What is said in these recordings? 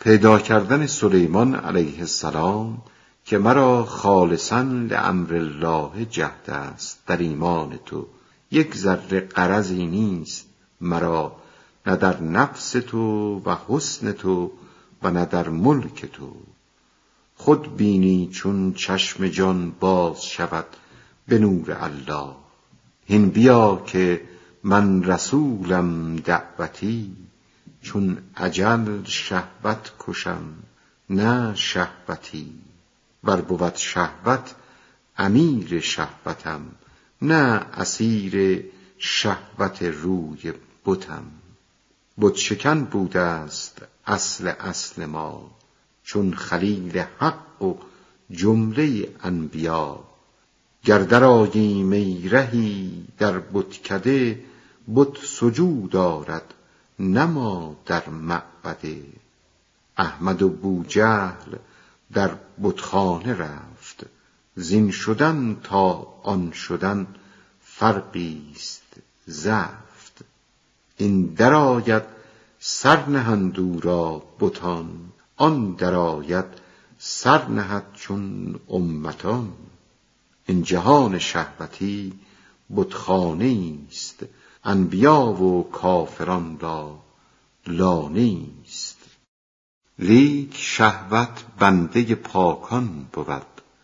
پیدا کردن سلیمان علیه السلام که مرا خالصاً لامر الله جهد است در ایمان تو، یک ذره غرضی نیست مرا، نه در نفس تو و حسن تو و نه در ملک تو. خود بینی چون چشم جان باز شود به نور الله. هین بیا که من رسولم دعوتی، چون اجل شهوت کشم نه شهوتی. ور بود شهوت امیر شهوتم، نه اسیر شهوت روی بتم. بت شکن بوده است اصل ما، چون خلیل حق و جمله انبیا. گر درآییم ای رهی در بتکده، بت سجود آرد نه ما در معبده. احمد و بوجهل در بتخانه رفت، زین شدن تا آن شدن فرقی است زفت. این درآید سر نهند او را بتان، آن درآید سر نهد چون امتان. این جهان شهوتی بتخانه است، انبیا و کافران را لانه است. لیک شهوت بنده پاکان بود،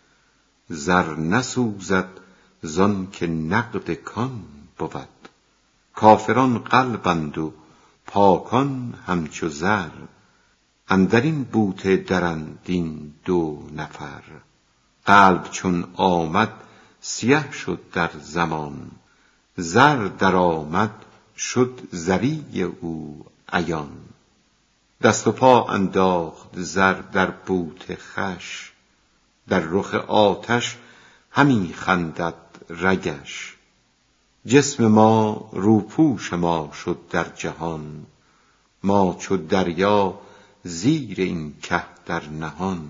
زر نسوزد زان که نقد کان بود. کافران قلبند و پاکان همچو زر، اندرین بوته درند این دو نفر. قلب چون آمد سیه شد در زمان، زر در آمد شد زری او عیان. دست و پا انداخت زر در بوته خوش، در رخ آتش همی خندد رگش. جسم ما روپوش ما شد در جهان، ما چو دریا زیر این که در نهان.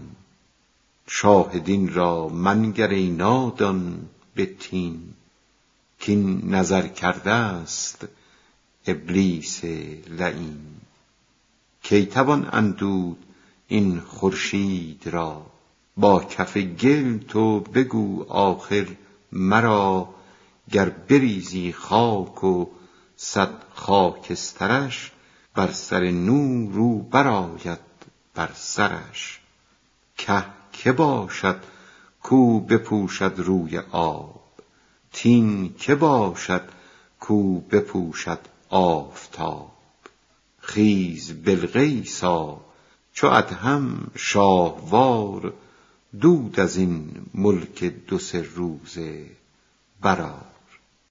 شاهدین را منگر ای نادان به طین، کین نظر کرده است ابلیس لعین. کی توان اندود این خورشید را، با کف گل تو بگو آخر مرا. گر بریزی خاک و صد خاکسترش، بر سر نور رو برآید بر سرش. که باشد کو بپوشد روی آب، طین که باشد کو بپوشد آفتاب. خیز بلقیسا چو ادهم شاهوار، دود از این ملک دو سه روزه برآر.